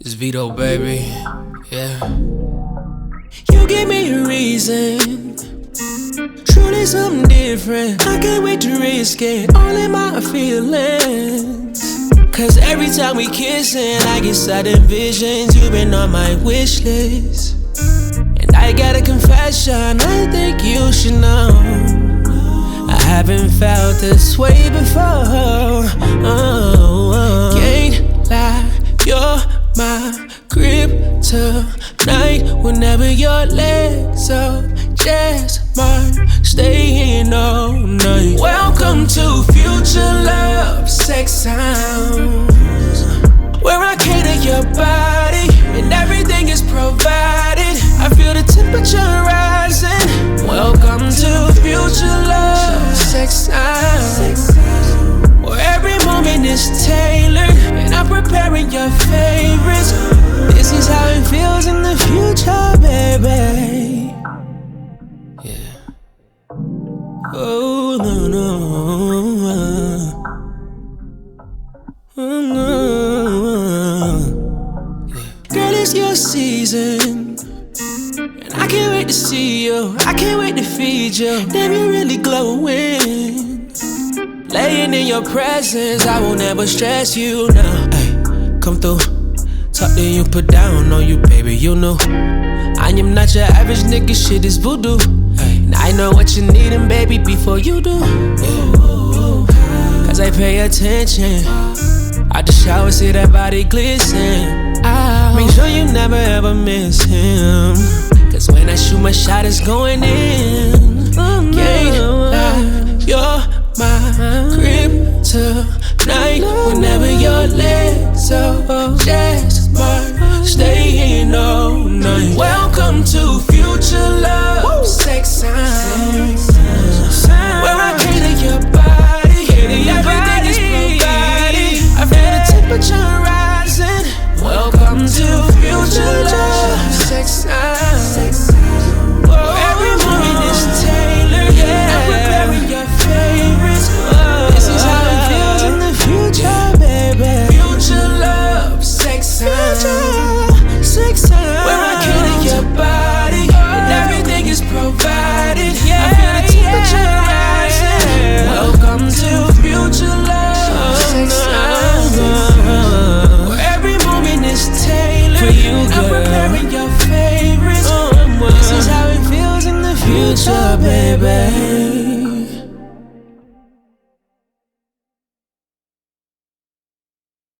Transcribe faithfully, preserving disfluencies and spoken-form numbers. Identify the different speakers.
Speaker 1: It's Vito, baby. Yeah.
Speaker 2: You give me a reason. Truly something different. I can't wait to risk it. All in my feelings. Cause every time we kissin', I get sudden visions. You've been on my wish list. And I got a confession, I think you should know. I haven't felt this way before. Oh, oh. Can't lie, you're my kryptonite. Whenever your legs up, just mine. Stay in all night. Welcome to future love, sex sounds, where I cater your body and everything is provided. I feel the temperature rising. Welcome to future love, sex sounds, where every moment is tailored and I'm preparing your favorites. This is how it feels in the future, baby.
Speaker 1: Yeah.
Speaker 2: Oh, no, no. Oh, no. Yeah. Girl, it's your season, and I can't wait to see you. I can't wait to feed you. Damn, you really glowing. Laying in your presence, I won't ever stress you now. Ay, come through. Talk to you, put down on you, baby, you know I am not your average nigga, shit is voodoo. And I know what you need, and baby, before you do, yeah. Cause I pay attention. Out the shower, see that body glisten. I'll make sure you never ever miss him. Cause when I shoot my shot, it's going in. Can't lie, you're my kryptonite. Whenever your legs up, just mine. Stay in all night. Welcome to future love, sex sounds, where I cater your body and everything is provided. I feel the temperature rising. Welcome to future love, sex sounds, where every moment is tailored and I'm preparing your favorites. This is how it feels in the future, baby. Future love, sex sounds, where I cater your body and everything is provided. I feel the temperature rising. Welcome to future love, sex sounds, where every moment is tailored for you, girl. I'm preparing your favorites. This is how it feels in the future, baby.